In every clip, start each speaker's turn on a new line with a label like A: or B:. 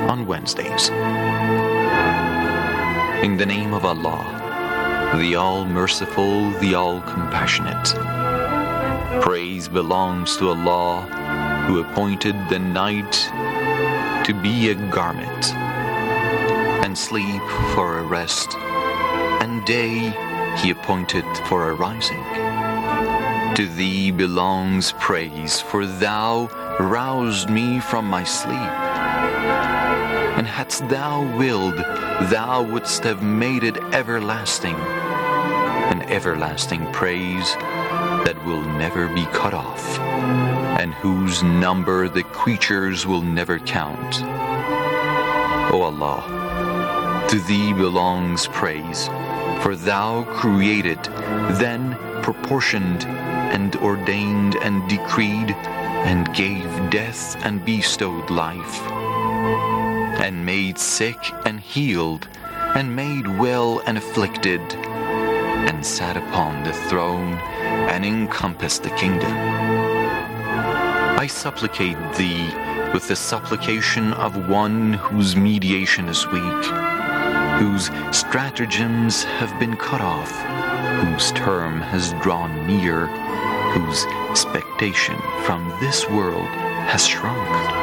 A: on Wednesdays. In the name of Allah, the All-Merciful, the All-Compassionate. Praise belongs to Allah, who appointed the night to be a garment, and sleep for a rest, and day He appointed for a rising. To Thee belongs praise, for Thou roused me from my sleep. And hadst Thou willed, Thou wouldst have made it everlasting, an everlasting praise that will never be cut off, and whose number the creatures will never count. O Allah, to Thee belongs praise, for Thou created, then proportioned, and ordained and decreed, and gave death and bestowed life, and made sick and healed, and made well and afflicted, and sat upon the throne and encompassed the kingdom. I supplicate Thee with the supplication of one whose mediation is weak, whose stratagems have been cut off, whose term has drawn near, whose expectation from this world has shrunk,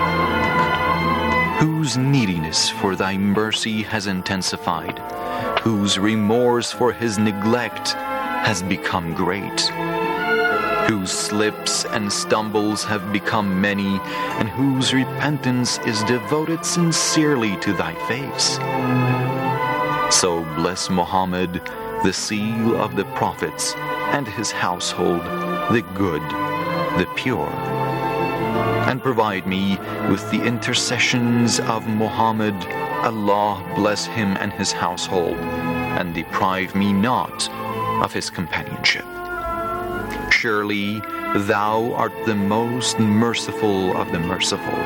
A: whose neediness for Thy mercy has intensified, whose remorse for his neglect has become great, whose slips and stumbles have become many, and whose repentance is devoted sincerely to Thy face. So bless Muhammad, the seal of the prophets, and his household, the good, the pure. And provide me with the intercessions of Muhammad. Allah bless him and his household, and deprive me not of his companionship. Surely Thou art the most merciful of the merciful.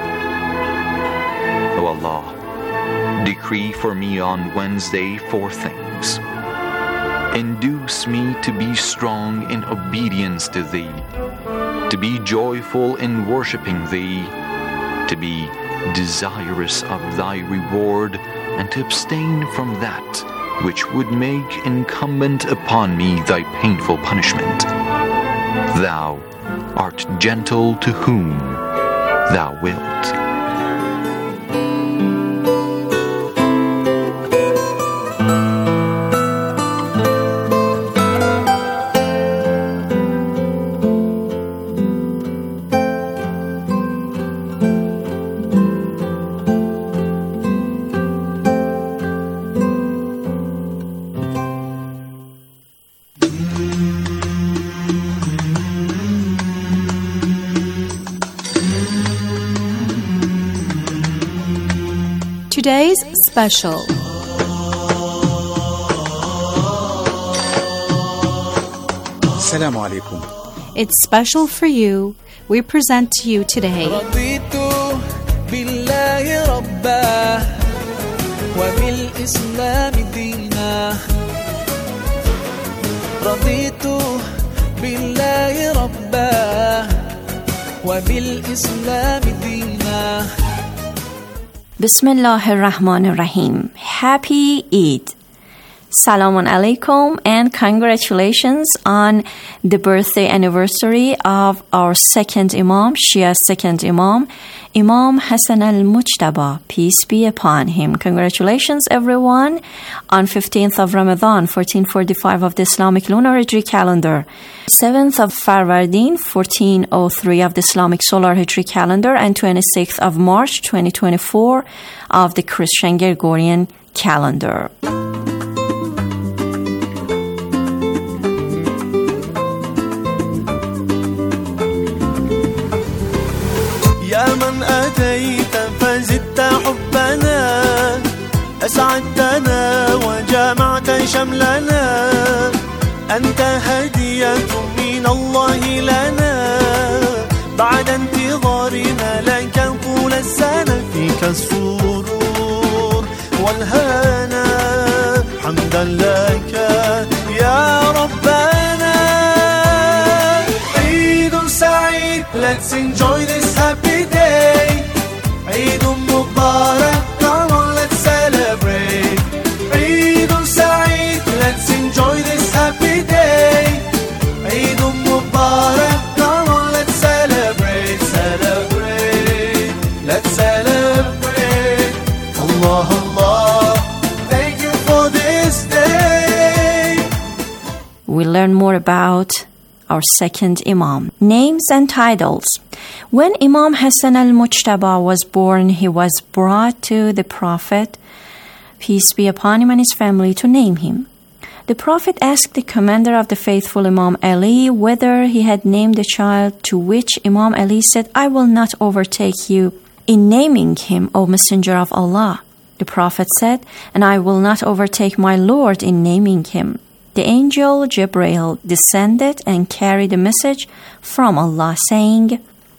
A: O Allah, decree for me on Wednesday 4 things. Induce me to be strong in obedience to Thee, to be joyful in worshiping Thee, to be desirous of Thy reward, and to abstain from that which would make incumbent upon me Thy painful punishment. Thou art gentle to whom Thou wilt.
B: Today's special.
C: Assalamu alaikum.
B: It's special for you. We present to you today.
D: رضيت بالله ربا وبالإسلام دينا رضيت بالله ربا وبالإسلام دينا
E: Bismillahirrahmanirrahim. Happy Eid. Salamun alaikum and congratulations on the birthday anniversary of our second Imam, Shia's second Imam, Imam Hassan al-Mujtaba, peace be upon him. Congratulations everyone on 15th of Ramadan, 1445 of the Islamic lunar Hijri calendar, 7th of Farvardin, 1403 of the Islamic solar Hijri calendar, and 26th of March, 2024 of the Christian Gregorian calendar.
D: يا من أتيت فزدت حبنا أسعدتنا وجمعت شملنا أنت هدية من الله لنا بعد انتظارنا لك طول السنة فيك السرور والهنا حمدا لك يا ربنا عيد سعيد. Let's enjoy this happy day. عيد مبارك
E: learn more about our second Imam. Names and titles. When Imam Hassan al-Mujtaba was born, he was brought to the Prophet, peace be upon him and his family, to name him. The Prophet asked the commander of the faithful Imam Ali whether he had named the child, to which Imam Ali said, "I will not overtake you in naming him, O Messenger of Allah." The Prophet said, "And I will not overtake my Lord in naming him." The angel Jibreel descended and carried a message from Allah saying,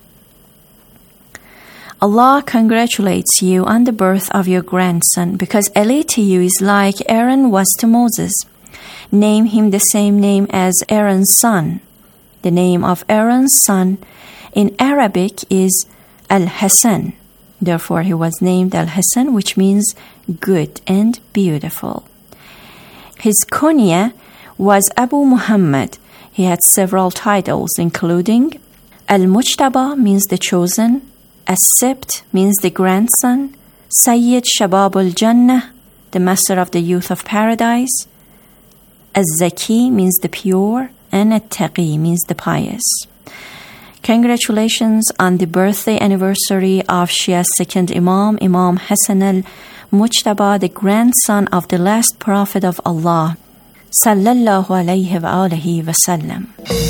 E: "Allah congratulates you on the birth of your grandson, because Ali to you is like Aaron was to Moses. Name him the same name as Aaron's son." The name of Aaron's son in Arabic is Al-Hassan. Therefore, he was named Al-Hassan, which means good and beautiful. His kunya was Abu Muhammad. He had several titles, including Al-Mujtaba means the chosen, As-Sibt means the grandson, Sayyid Shabab al-Jannah, the master of the youth of paradise, Az-Zaki means the pure, and At-Taqi means the pious. Congratulations on the birthday anniversary of Shia's second Imam, Imam Hassan al-Mujtaba, the grandson of the last prophet of Allah, sallallahu alayhi wa alihi wa sallam.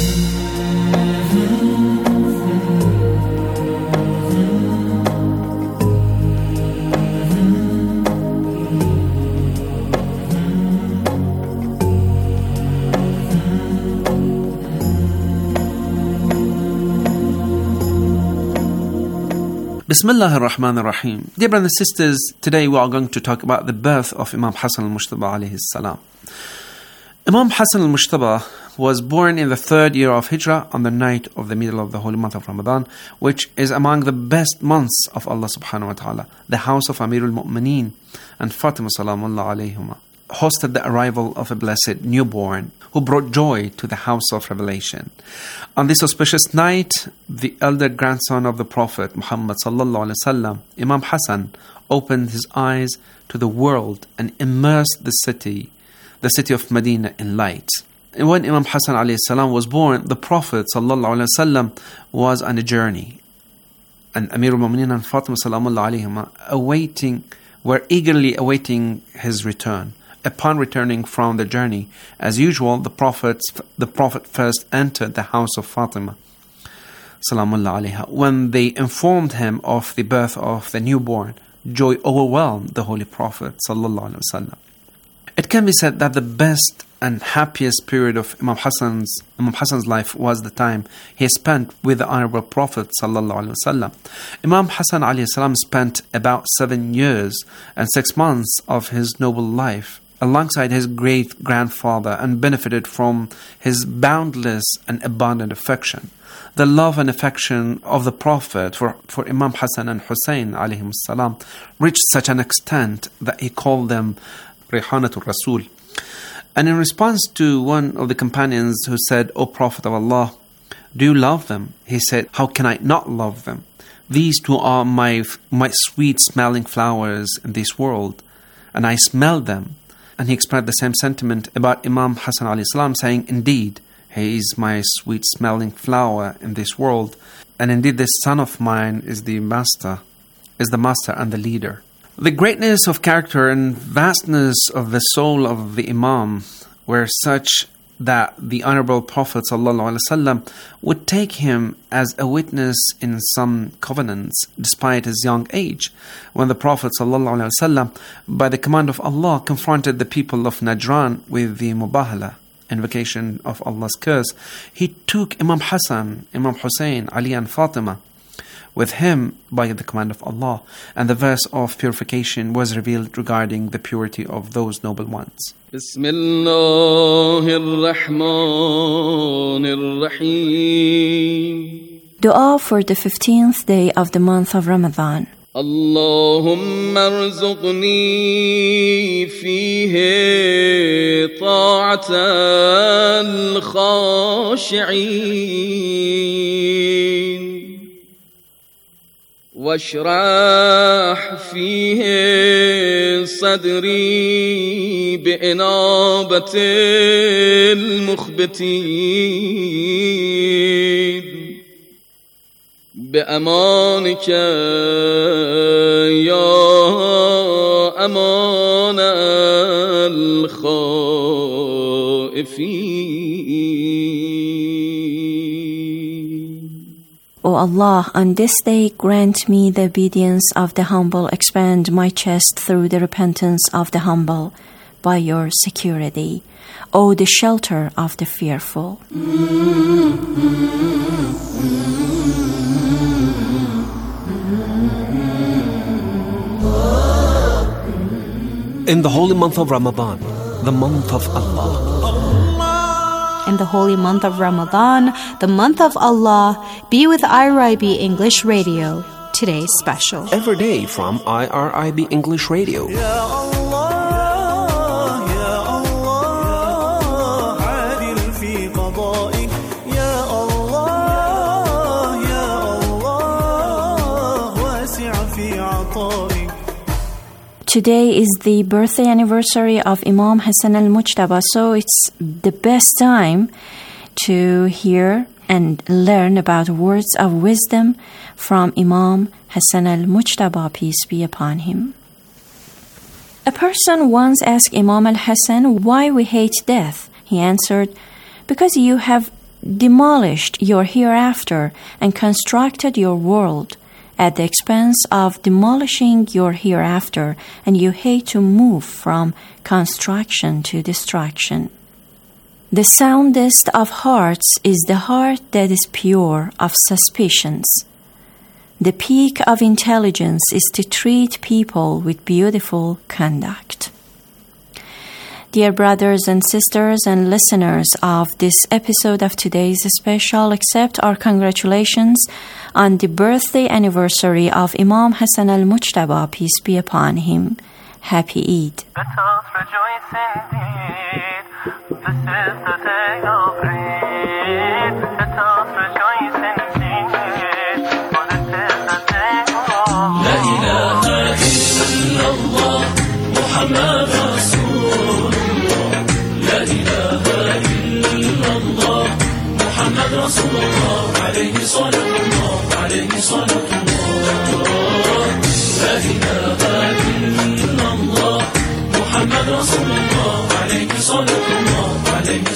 F: Bismillah ar-Rahman ar-Rahim. Dear brothers and sisters, today we are going to talk about the birth of Imam Hassan al-Mujtaba alayhi salam. Imam Hassan al-Mujtaba was born in the 3rd year of Hijrah on the night of the middle of the holy month of Ramadan, which is among the best months of Allah subhanahu wa ta'ala. The house of Amir al-Mu'mineen and Fatima salamullah alayhuma hosted the arrival of a blessed newborn who brought joy to the house of revelation. On this auspicious night, the elder grandson of the Prophet Muhammad sallallahu alaihi wasallam, Imam Hassan, opened his eyes to the world and immersed the city of Medina, in light. And when Imam Hassan alayhi salam was born, the Prophet sallallahu alaihi wasallam was on a journey, and Amir al-Mu'mineen and Fatima salamullah alayhima were eagerly awaiting his return. Upon returning from the journey, as usual, the Prophet first entered the house of Fatima salamullah alayha. When they informed him of the birth of the newborn, joy overwhelmed the Holy Prophet sallallahu alaihi wasallam. It can be said that the best and happiest period of Imam Hassan's life was the time he spent with the Honorable Prophet sallallahu alaihi wasallam. Imam Hassan alayhi salam spent about 7 years and 6 months of his noble life alongside his great-grandfather and benefited from his boundless and abundant affection. The love and affection of the Prophet for Imam Hassan and Hussein alayhim salam reached such an extent that he called them Rihanatul Rasul. And in response to one of the companions who said, "O Prophet of Allah, do you love them?" he said, "How can I not love them? These two are my sweet-smelling flowers in this world, and I smell them." And he expressed the same sentiment about Imam Hassan alayhi salam, saying, "Indeed, he is my sweet-smelling flower in this world, and indeed this son of mine is the master and the leader." The greatness of character and vastness of the soul of the Imam were such that the Honorable Prophet ﷺ would take him as a witness in some covenants despite his young age. When the Prophet ﷺ, by the command of Allah, confronted the people of Najran with the Mubahala, invocation of Allah's curse, he took Imam Hassan, Imam Hussein, Ali and Fatima with him by the command of Allah, and the verse of purification was revealed regarding the purity of those noble ones.
D: Bismillahirrahmanirrahim.
E: Dua for the 15th day of the month of Ramadan.
D: Allahumma arzuqni fihi ta'atal khashi'in واشرح فيه صدري بإنابة المخبتين بأمانك يا أمان الخائفين.
E: O Allah, on this day grant me the obedience of the humble, expand my chest through the repentance of the humble by your security. O the shelter of the fearful.
G: In the holy month of Ramadan, the month of Allah.
B: In the holy month of Ramadan, the month of Allah, be with IRIB English Radio. Today's special.
G: Every day from IRIB English Radio.
E: Today is the birthday anniversary of Imam Hassan al-Mujtaba, so it's the best time to hear and learn about words of wisdom from Imam Hassan al-Mujtaba, peace be upon him. A person once asked Imam al-Hassan why we hate death. He answered, because you have demolished your hereafter and constructed your world at the expense of demolishing your hereafter, and you hate to move from construction to destruction. The soundest of hearts is the heart that is pure of suspicions. The peak of intelligence is to treat people with beautiful conduct. Dear brothers and sisters and listeners of this episode of today's special, accept our congratulations on the birthday anniversary of Imam Hassan al-Mujtaba, peace be upon him. Happy Eid.
H: Let us rejoice indeed. This is the day of Eid. Let us rejoice indeed. For this is the day of La ilaha illallah Muhammad Rasulullah. La ilaha illallah Muhammad Rasulullah. Alayhi salatullah, alayhi salatullah. La ilaha illallah Muhammad Rasulullah. Alayhi salatullah, alayhi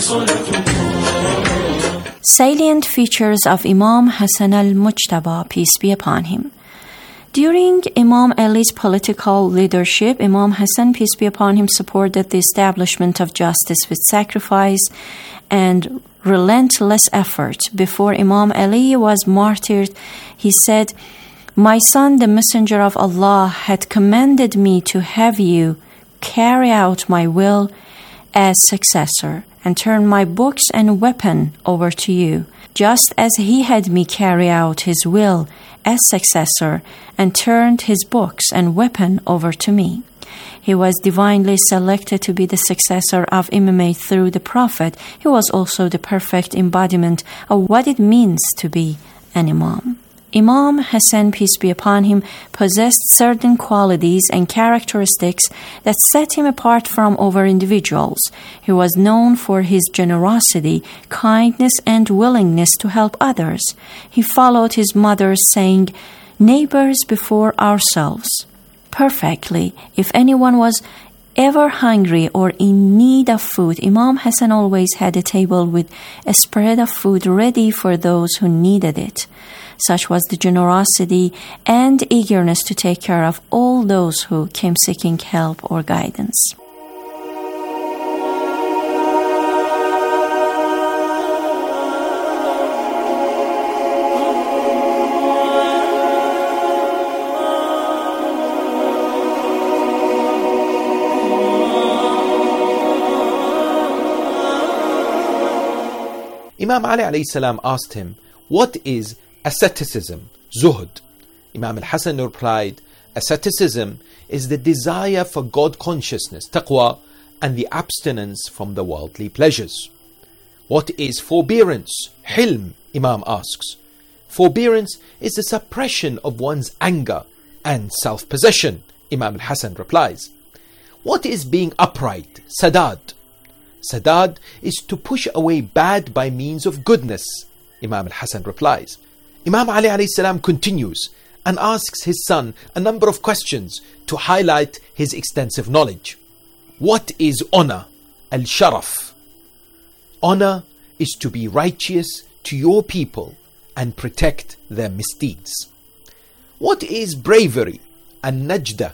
H: salatullah.
E: Salient features of Imam Hassan al-Mujtaba, peace be upon him. During Imam Ali's political leadership, Imam Hassan, peace be upon him, supported the establishment of justice with sacrifice and relentless effort. Before Imam Ali was martyred, he said, "My son, the messenger of Allah, had commanded me to have you carry out my will as successor and turn my books and weapon over to you, just as he had me carry out his will as successor and turned his books and weapon over to me." He was divinely selected to be the successor of imamate through the Prophet. He was also the perfect embodiment of what it means to be an imam. Imam Hassan, peace be upon him, possessed certain qualities and characteristics that set him apart from other individuals. He was known for his generosity, kindness, and willingness to help others. He followed his mother's saying, "Neighbors before ourselves," perfectly. If anyone was ever hungry or in need of food, Imam Hassan always had a table with a spread of food ready for those who needed it. Such was the generosity and eagerness to take care of all those who came seeking help or guidance.
C: Imam Ali alayhi salam asked him, "What is asceticism, zuhd?" Imam al-Hasan replied, "Asceticism is the desire for God consciousness, taqwa, and the abstinence from the worldly pleasures." "What is forbearance, hilm?" Imam asks. Forbearance is the suppression of one's anger and self-possession. Imam al-Hasan replies, what is being upright? Sadad. Sadad is to push away bad by means of goodness. Imam al-Hasan replies. Imam Ali alayhi salam continues and asks his son a number of questions to highlight his extensive knowledge. What is honor? Al-Sharaf. Honor is to be righteous to your people and protect their misdeeds. What is bravery? An-Najda.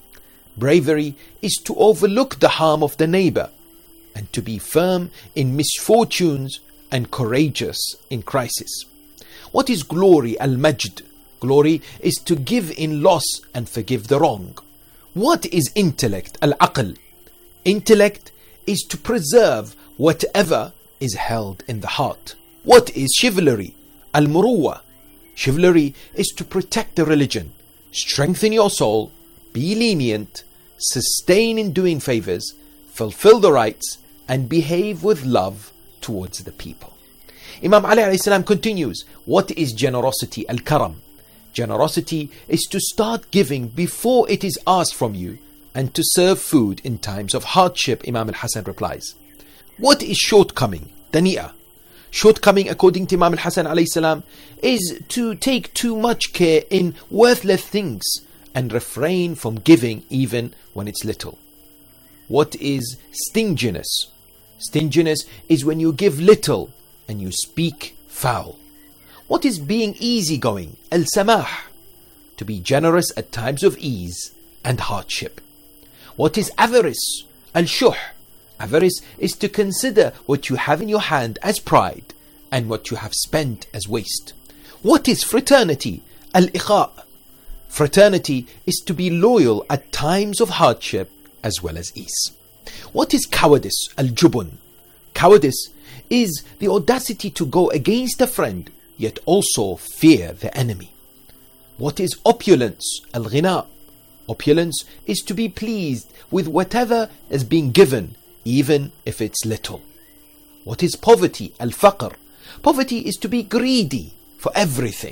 C: Bravery is to overlook the harm of the neighbor and to be firm in misfortunes and courageous in crisis. What is glory? Al-Majd. Glory is to give in loss and forgive the wrong. What is intellect? Al-Aql. Intellect is to preserve whatever is held in the heart. What is chivalry? Al-Muruwa. Chivalry is to protect the religion, strengthen your soul, be lenient, sustain in doing favors, fulfill the rights, and behave with love towards the people. Imam Ali alayhi salam continues, what is generosity? Al-Karam. Generosity is to start giving before it is asked from you and to serve food in times of hardship. Imam al-Hasan replies. What is shortcoming? Dani'ah. Shortcoming, according to Imam al-Hasan alayhi salam, is to take too much care in worthless things and refrain from giving even when it's little. What is stinginess? Stinginess is when you give little and you speak foul. What is being easygoing? Al-Samah. To be generous at times of ease and hardship. What is avarice? Al-Shuh. Avarice is to consider what you have in your hand as pride and what you have spent as waste. What is fraternity? Al-Ikha. Fraternity is to be loyal at times of hardship as well as ease. What is cowardice? Al-Jubun. Cowardice is the audacity to go against a friend yet also fear the enemy. What is opulence? Al-Ghina. Opulence is to be pleased with whatever is being given, even if it's little. What is poverty? Al-Faqr. Poverty is to be greedy for everything.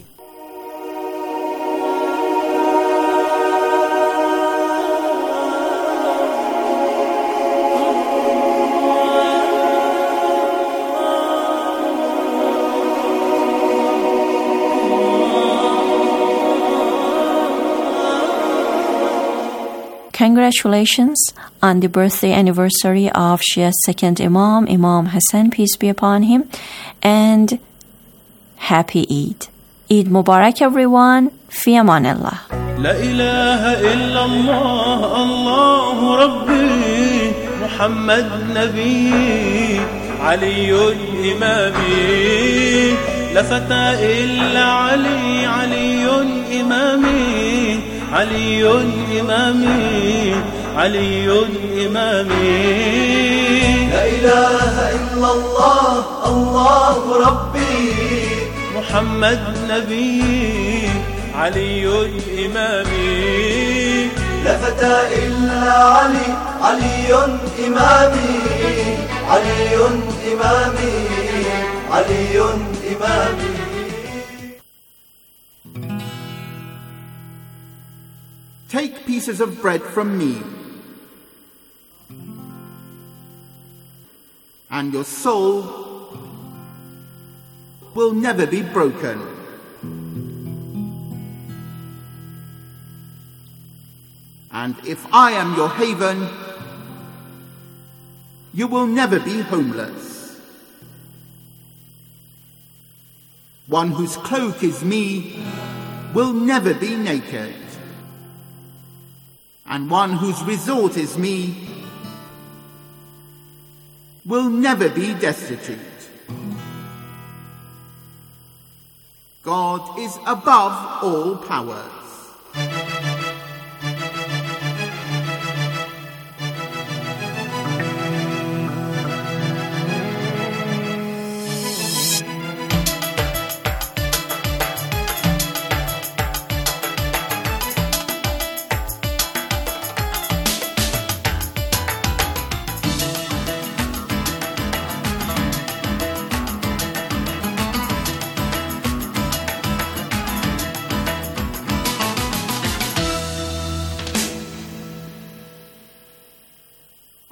E: Congratulations on the birthday anniversary of Shia's second Imam, Imam Hassan, peace be upon him, and happy Eid. Eid Mubarak, everyone. Fi amanillah.
H: لا إله إلا الله الله ربي محمد نبي علي إمامي لا فتى إلا علي علي إمامي علي إمامي علي إمامي
I: لا إله إلا الله الله ربي
H: محمد نبي علي إمامي
I: لا فتى إلا علي علي إمامي علي إمامي علي إمامي.
J: Take pieces of bread from me, and your soul will never be broken. And if I am your haven, you will never be homeless. One whose cloak is me will never be naked. And one whose resort is me will never be destitute. God is above all powers.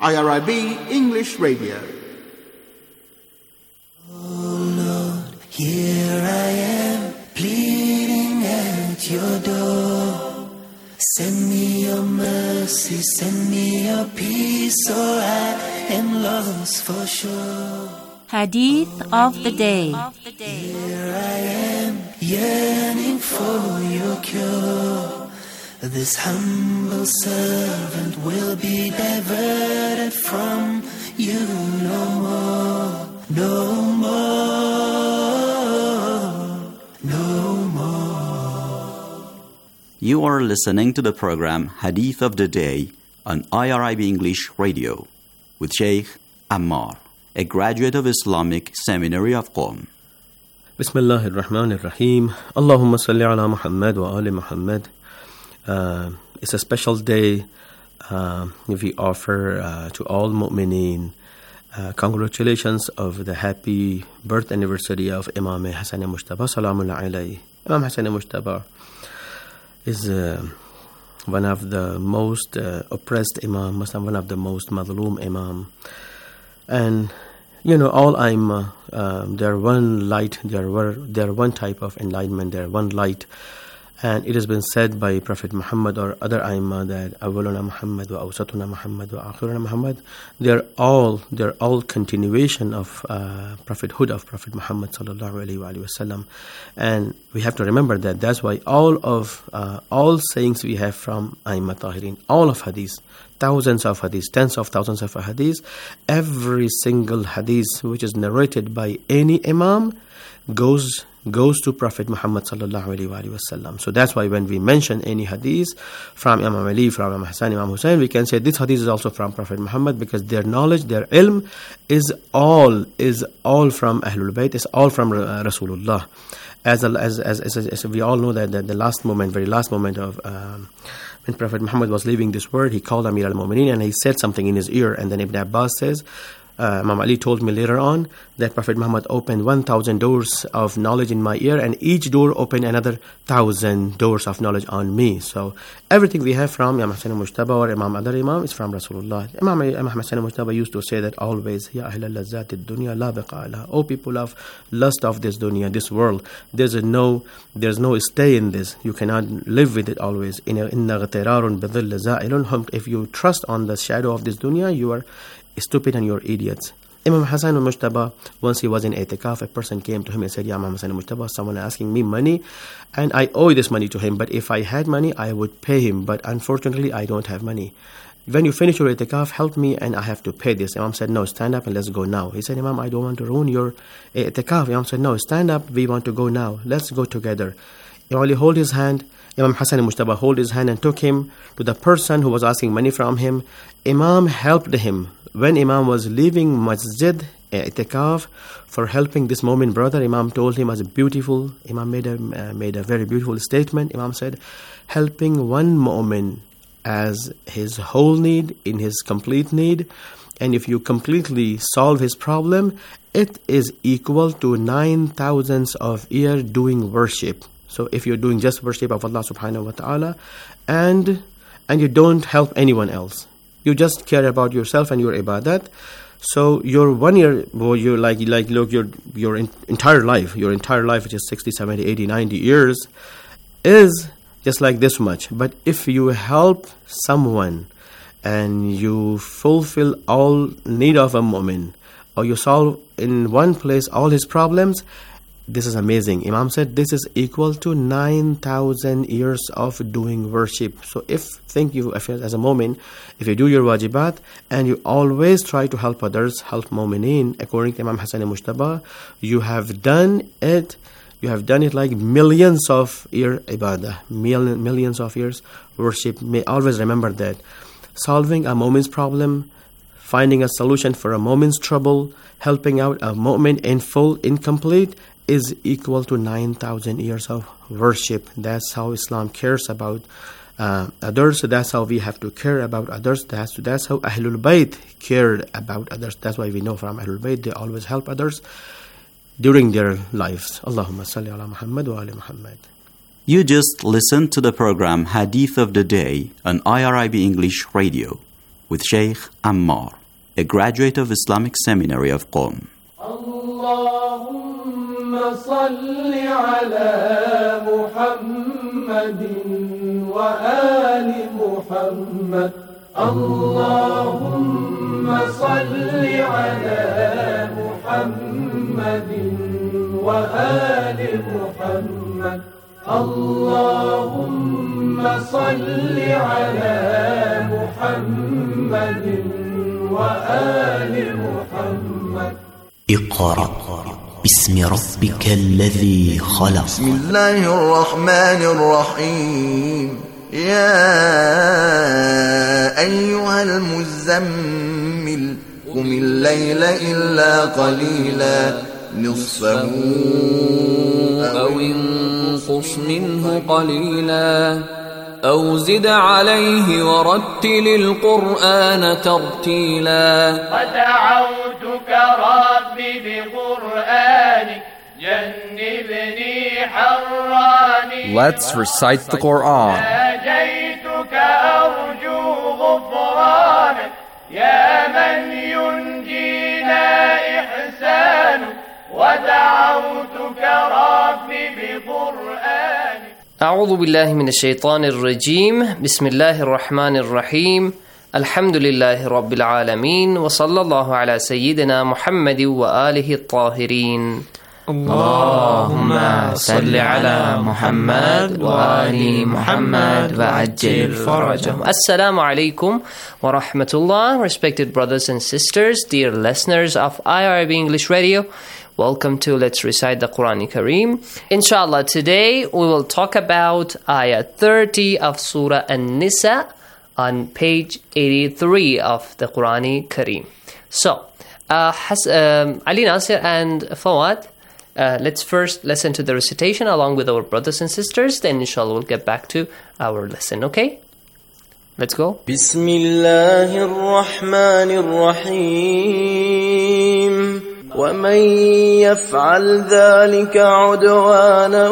J: IRIB English Radio.
K: Here I am, pleading at your door. Send me your mercy, send me your peace, or I am lost for sure.
B: Hadith of the Day.
K: Here I am, yearning for your cure. This humble servant will be diverted from you no more, no more, no more.
L: You are listening to the program Hadith of the Day on IRIB English Radio with Sheikh Ammar, a graduate of Islamic Seminary of Qom.
M: Bismillah ar-Rahman ar-Rahim. Allahumma salli ala Muhammad wa ali Muhammad. It's a special day. We offer to all mu'mineen congratulations of the happy birth anniversary of Imam Hassan Mujtaba Salamun alayhi. Imam Hassan Mujtaba is one of the most oppressed Imam, one of the most madloom Imam. And you know, all Aimma, they're one light, they're one type of enlightenment, they're one light. And it has been said by Prophet Muhammad or other Aimma that Awwaluna Muhammad wa Awsatuna Muhammad wa Akhiruna Muhammad, they're all continuation of prophethood of Prophet Muhammad sallallahu alaihi wasallam. And we have to remember that. That's why all sayings we have from Aimma Tahirin, all of hadith, thousands of hadith, tens of thousands of hadith, every single hadith which is narrated by any Imam goes to Prophet Muhammad sallallahu alaihi wasallam. So that's why when we mention any hadith from Imam Ali, from Imam Hassan, Imam Hussein, we can say this hadith is also from Prophet Muhammad, because their knowledge, their ilm is all from Ahlul Bayt, is all from Rasulullah. As we all know that the very last moment of when Prophet Muhammad was leaving this world, he called Amir al-Mu'mineen and he said something in his ear, and then Ibn Abbas says, Imam Ali told me later on that Prophet Muhammad opened 1,000 doors of knowledge in my ear, and each door opened another 1,000 doors of knowledge on me. So everything we have from Imam Hassan al-Mujtaba or other Imam is from Rasulullah. Imam Hassan al-Mujtaba used to say that always, Ya ahl al-lazzat ad-dunya la baqa laha. O people of lust of this dunya, this world, there's no stay in this. You cannot live with it always. Inna ghtirarun bidhill za'ilun. If you trust on the shadow of this dunya, you are stupid and you're idiots. Imam Hassan al-Mujtaba, once he was in I'tikaf, a person came to him and said, Ya Imam Hassan al-Mujtaba, someone asking me money and I owe this money to him, but if I had money, I would pay him, but unfortunately, I don't have money. When you finish your I'tikaf, help me and I have to pay this. Imam said, no, stand up and let's go now. He said, Imam, I don't want to ruin your I'tikaf. Imam said, no, stand up, we want to go now. Let's go together. Imam Ali hold his hand. Imam Hassan al-Mujtaba hold his hand and took him to the person who was asking money from him. Imam helped him. When Imam was leaving Masjid I'tikaf for helping this Mu'min brother, Imam told him Imam made a very beautiful statement. Imam said, helping one Mu'min as his whole need, in his complete need, and if you completely solve his problem, it is equal to 9,000 of year doing worship. So if you're doing just worship of Allah subhanahu wa ta'ala and you don't help anyone else, you just care about yourself and your ibadat, so your 1 year, you're look, your entire life, which is 60, 70, 80, 90 years, is just like this much. But if you help someone and you fulfill all need of a mu'min, or you solve in one place all his problems, this is amazing. Imam said this is equal to 9,000 years of doing worship. So if as a mu'min, if you do your wajibat and you always try to help others, help mu'mineen, according to Imam Hassan al-Mujtaba, you have done it like millions of year ibadah, millions of years worship. May always remember that. Solving a mu'min's problem, finding a solution for a mu'min's trouble, helping out a mu'min in full, incomplete, is equal to 9,000 years of worship. That's how Islam cares about others. That's how we have to care about others. That's how Ahlul Bayt cared about others. That's why we know from Ahlul Bayt they always help others during their lives. Allahumma salli ala Muhammad wa ali Muhammad.
L: You just listened to the program Hadith of the Day on IRIB English Radio. with Sheikh Ammar, a graduate of Islamic Seminary of Qom.
H: اللهم صل على محمد وآل محمد اللهم صل على محمد وآل محمد اللهم صل على محمد وآل محمد
K: اقرأ باسم ربك الذي خلق.
I: بسم الله الرحمن الرحيم. يا أيها المزمل قم الليل إلا قليلا نصفه
D: أو انقص منه قليلا أو زد عليه ورتل القرآن ترتيلا
N: ودعوتك ربي بقرآنك جنبني حراني.
O: Let's recite the Quran.
N: ناجيتك أرجو غفرانك يا من ينجينا إحسانك ودعوتك ربي بقرآنك.
P: أعوذ بالله من الشيطان الرجيم. بسم الله الرحمن الرحيم. الحمد لله رب العالمين وصلى الله على سيدنا محمد وآله الطاهرين.
Q: اللهم صل على محمد وآل محمد وعجل فرجهم.
P: Assalamu alaikum wa rahmatullah. Respected brothers and sisters, dear listeners of IRIB English Radio, welcome to Let's Recite the Quran Kareem. Inshallah, today we will talk about Ayah 30 of Surah An-Nisa on page 83 of the Quran Kareem. So, Ali Nasir and Fawad, let's first listen to the recitation along with our brothers and sisters. Then inshallah we'll get back to our lesson, okay? Let's go.
D: Bismillahir Rahmanir Rahim. ومن يفعل ذلك عدوانا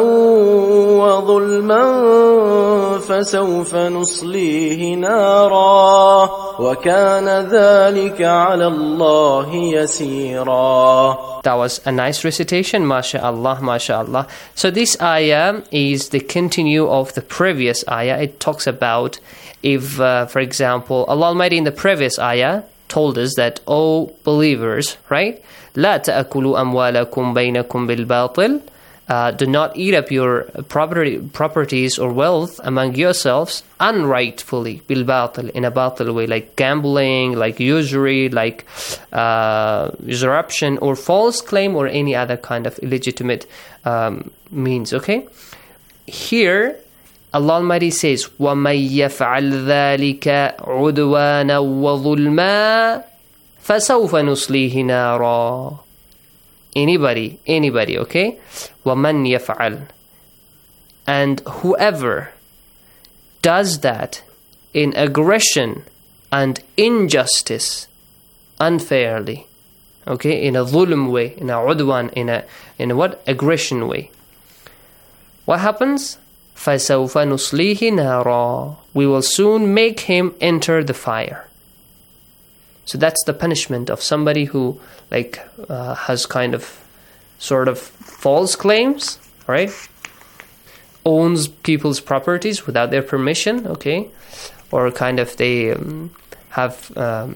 D: وظلما فسوف نصليه نارا وكان ذلك على الله يسيرا.
P: That was a nice recitation, mashallah, mashallah. So this ayah is the continue of the previous ayah. It talks about if, for example, Allah Almighty in the previous ayah told us that, O believers, right? لا تأكلوا أموالكم بينكم بالباطل. Do not eat up your properties or wealth among yourselves unrightfully, بالباطل, in a batil way, like gambling, like usury, like usurpation or false claim or any other kind of illegitimate means, okay? Here, Allah Almighty says, وَمَن يَفْعَلْ ذَلِكَ عُدْوَانًا وَظُلْمًا فَسَوْفَ نُصْلِيهِ نَارًا. Anybody, okay? وَمَن يَفْعَلْ. And whoever does that in aggression and injustice, unfairly, okay? In a dhulm way, in a udwan, in a what? Aggression way. What happens? فَسَوْفَ نُصْلِيهِ نَارًا. We will soon make him enter the fire. So that's the punishment of somebody who has kind of sort of false claims, right? Owns people's properties without their permission, okay? Or kind of they have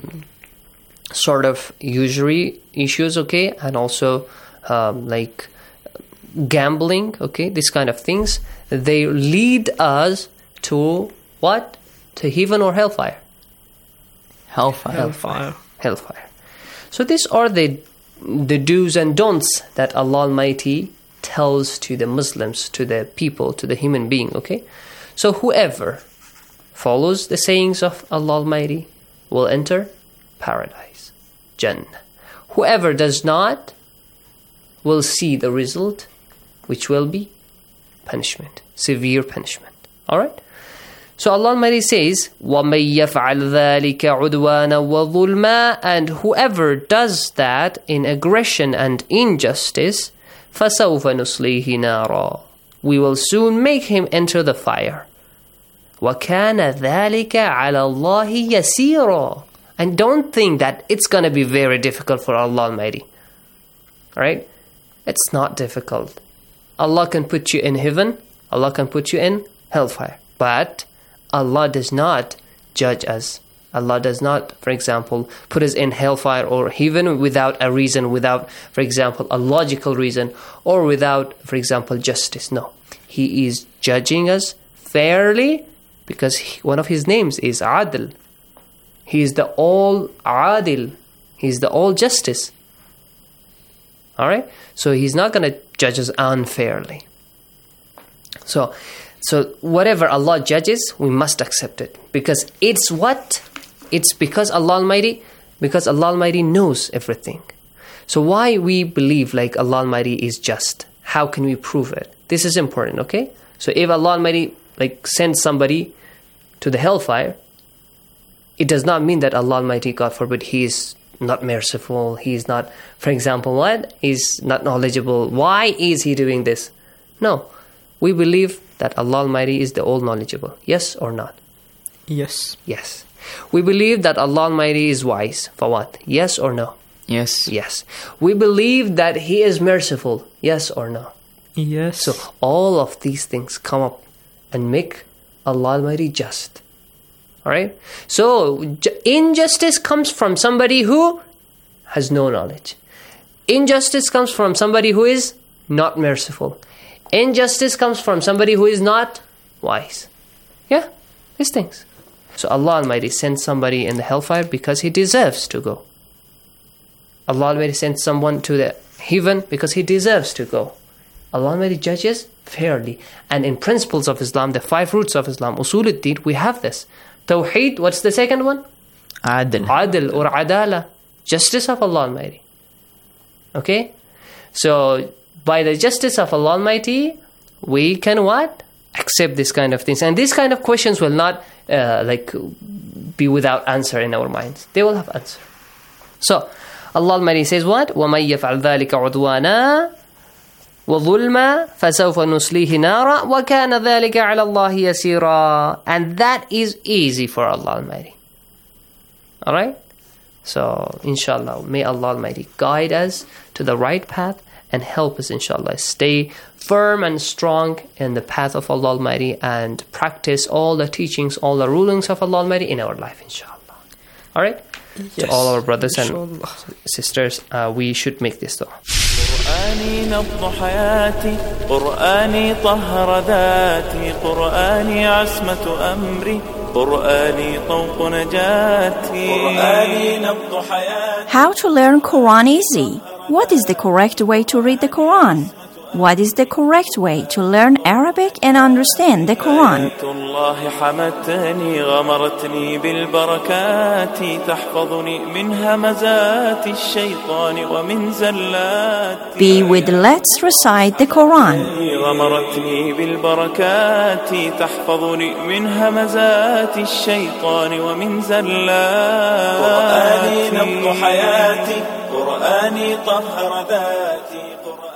P: sort of usury issues, okay? And also like gambling, okay? These kind of things. They lead us to what? To heaven or hellfire? Hellfire. So these are the do's and don'ts that Allah Almighty tells to the Muslims, to the people, to the human being, okay? So whoever follows the sayings of Allah Almighty will enter paradise, Jannah. Whoever does not will see the result, which will be punishment, severe punishment. Alright? So Allah Almighty says, وَمَن يَفْعَلْ ذَلِكَ عُدْوَانًا وَظُلْمًا. And whoever does that in aggression and injustice, فَسَوْفَ نُصْلِيهِ نَارًا. We will soon make him enter the fire. وَكَانَ ذَلِكَ عَلَى اللَّهِ يَسِيرًا. And don't think that it's going to be very difficult for Allah Almighty. Alright? It's not difficult. Allah can put you in heaven. Allah can put you in hellfire. But Allah does not judge us. Allah does not, for example, put us in hellfire or heaven without a reason, without, for example, a logical reason, or without, for example, justice. No. He is judging us fairly because one of His names is Adil. He is the all Adil. He is the all justice. Alright? So He's not going to judge us unfairly. So whatever Allah judges, we must accept it. Because it's what? It's because Allah Almighty knows everything. So why we believe like Allah Almighty is just? How can we prove it? This is important, okay? So if Allah Almighty like sends somebody to the hellfire, it does not mean that Allah Almighty, God forbid, He is not merciful. He is not, for example, what? He's not knowledgeable. Why is He doing this? No. We believe that Allah Almighty is the all knowledgeable. Yes or not?
Q: Yes.
P: Yes. We believe that Allah Almighty is wise. For what? Yes or no?
Q: Yes.
P: Yes. We believe that He is merciful. Yes or no?
Q: Yes.
P: So all of these things come up and make Allah Almighty just. Alright? So injustice comes from somebody who has no knowledge. Injustice comes from somebody who is not merciful. Injustice comes from somebody who is not wise. Yeah? These things. So Allah Almighty sent somebody in the hellfire because he deserves to go. Allah Almighty sent someone to the heaven because he deserves to go. Allah Almighty judges fairly. And in principles of Islam, the 5 roots of Islam, Usul al-Din, we have this. Tawheed, what's the second one?
Q: Adil.
P: Adil or Adala. Justice of Allah Almighty. Okay? So, by the justice of Allah Almighty, we can what? Accept this kind of things. And these kind of questions will not be without answer in our minds. They will have answer. So, Allah Almighty says what? وَمَنْ يَفْعَلْ ذَلِكَ عُدْوَانًا وَظُلْمًا فَسَوْفَ نُصْلِيهِ نَارًا وَكَانَ ذَلِكَ عَلَى اللَّهِ يَسِيرًا. And that is easy for Allah Almighty. Alright? So, inshallah, may Allah Almighty guide us to the right path and help us, inshallah, stay firm and strong in the path of Allah Almighty and practice all the teachings, all the rulings of Allah Almighty in our life, inshallah. Alright?
Q: Yes.
P: To all our brothers and sisters, we should make this dua.
R: قرآني نبض حياتي قرآني طهر ذاتي قرآني عصمة أمري قرآني طوق نجاتي قرآني نبض حياتي.
E: How to learn Quran easy? What is the correct way to read the Quran? What is the correct way to learn Arabic and understand the Quran?
R: الله حمتني غمرتني بالبركات تحفظني من همزات الشيطان ومن زلات.
E: Be with Let's Recite the Quran.
R: غمرتني بالبركات تحفظني من همزات الشيطان ومن زلات. قرآني نبض حياتي قرآني طهر ذاتي.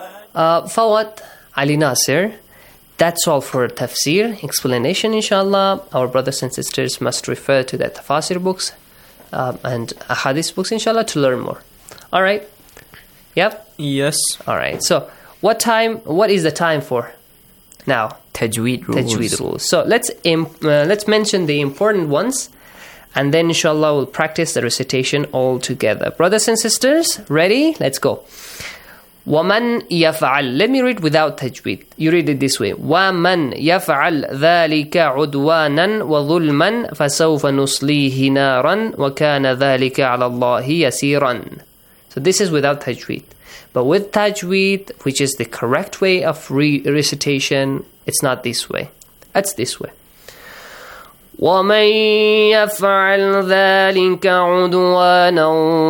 P: Fawad Ali Nasir. That's all for tafsir, explanation, inshallah. Our brothers and sisters must refer to the tafsir books and ahadith books, inshallah, to learn more. Alright? Yep?
Q: Yes.
P: Alright, so what is the time for now?
Q: Tajweed rules.
P: Tajweed rules. So let's mention the important ones, and then inshallah we'll practice the recitation all together. Brothers and sisters, ready? Let's go. وَمَنْ يَفْعَلْ. Let me read without tajweed. You read it this way. وَمَنْ يَفْعَلْ ذَلِكَ عُدْوَانًا وَظُلْمًا فَسَوْفَ نُصْلِيهِ نَارًا وَكَانَ ذَلِكَ عَلَى اللَّهِ يَسِيرًا. So this is without tajweed. But with tajweed, which is the correct way of recitation, it's not this way. It's this way. وَمَنْ يَفْعَلْ ذَلِكَ عُدْوَانًا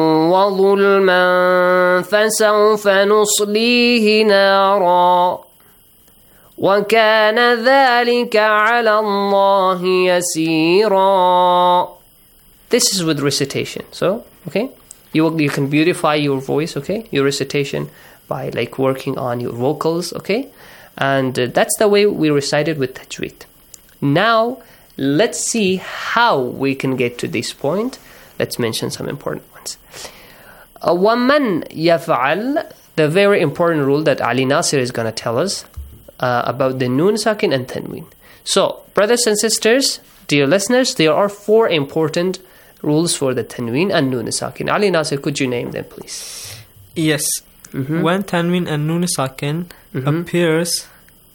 P: وَظُلْمًا فَسَوْفَ نُصْلِيهِ نَارًا وَكَانَ ذَلِكَ عَلَى اللَّهِ يَسِيرًا. This is with recitation. So, okay, you can beautify your voice, okay, your recitation by working on your vocals, okay, and that's the way we recite it with tajweed. Now, let's see how we can get to this point let's mention some important ones. وَمَنْ يَفْعَلْ, the very important rule that Ali Nasir is going to tell us about the Noon Sakin and Tanween. So, brothers and sisters, dear listeners, there are 4 important rules for the Tanween and Noon Sakin. Ali Nasir, could you name them, please?
Q: Yes. When Tanween and Noon Sakin appears,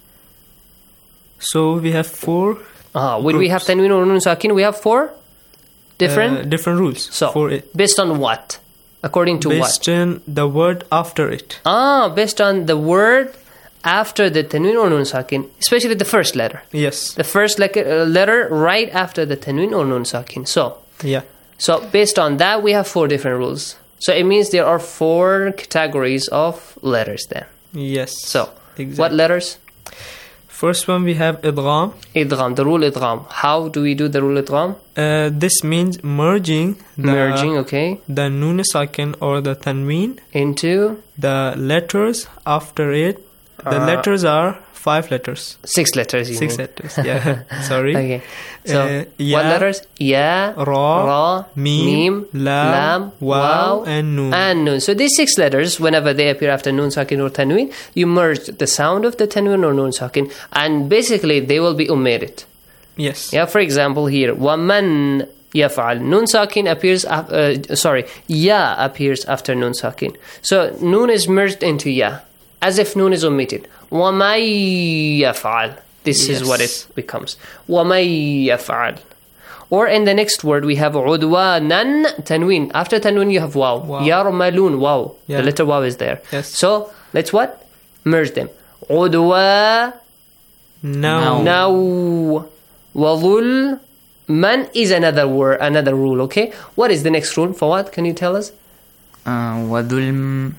Q: so we have 4
P: when we have Tanween or Noon Sakin, we have 4 different
Q: rules.
P: So,
Q: for it.
P: Based on what? According to what?
Q: Based on the word after it.
P: Based on the word after the Tanween or Noon Sakin, especially the first letter.
Q: Yes.
P: The first letter right after the Tanween or Noon Sakin. So, based on that, we have 4 different rules. So, it means there are 4 categories of letters then.
Q: Yes.
P: So,
Q: exactly.
P: What letters?
Q: First one we have idgham.
P: Idgham, the rule idgham. How do we do the rule idgham?
Q: This means merging the Noon Sakin or the Tanween
P: into
Q: the letters after it. The letters are 5 letters.
P: 6 letters,
Q: 6 letters, yeah. Sorry.
P: Okay. So, what letters? Ya, Ra, Mim, Lam, Waw,
Q: and Noon.
P: And Noon. So, these 6 letters, whenever they appear after Noon Sakin or Tanween, you merge the sound of the Tanween or Noon Sakin, and basically they will be omitted.
Q: Yes.
P: Yeah, for example, here, وَمَنْ يَفْعَلْ. Noon Sakin appears, Ya appears after Noon Sakin. So, Noon is merged into Ya, as if Noon is omitted. وَمَنْ يَفْعَلْ. This is what it becomes. وَمَنْ يَفْعَلْ. Or in the next word, we have عُدْوَانًا Tanween. After Tanween, you have Waw. يَرْمَلُونَ Waw. The letter Waw is there.
Q: Yes.
P: So, let's what? Merge them. عُدْوَى Now. وَظُلْ Man is another word, another rule, okay? What is the next rule? For what? Can you tell us?
Q: وَظُلْم.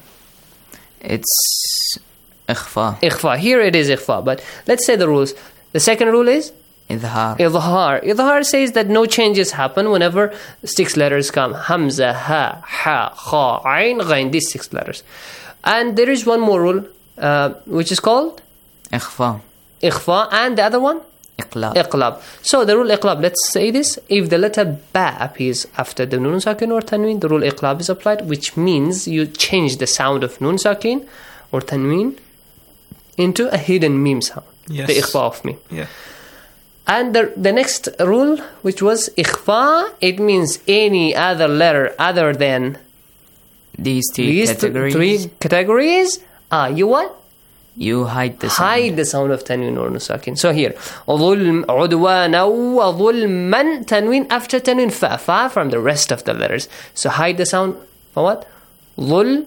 Q: It's إخفاء.
P: إخفاء. Here it is إخفاء. But let's say the rules. The second rule is?
Q: إظهار.
P: إظهار. إظهار says that no changes happen whenever 6 letters come. Hamza, Ha, Ha, Kha, Ain, Ghain. These 6 letters. And there is one more rule, which is called?
Q: إخفاء.
P: إخفاء. And the other one?
Q: إقلاب.
P: إقلاب. So the rule إقلاب, let's say this. If the letter Ba appears after the Noon Sakin or Tanween, the rule إقلاب is applied, which means you change the sound of Noon Sakin or Tanween into a hidden meme sound.
Q: Yes.
P: The إخفاء of meme.
Q: Yeah.
P: And the next rule, which was إخفاء, it means any other letter other than
Q: these 3 categories.
P: 3 categories. You what?
Q: You hide the sound.
P: Hide the sound of Tanween or Noon Sakin. So here, عُدْوَانًا وَظُلْمًا Tanween after Tanween Fa from the rest of the letters. So hide the sound for what? ظُلْمًا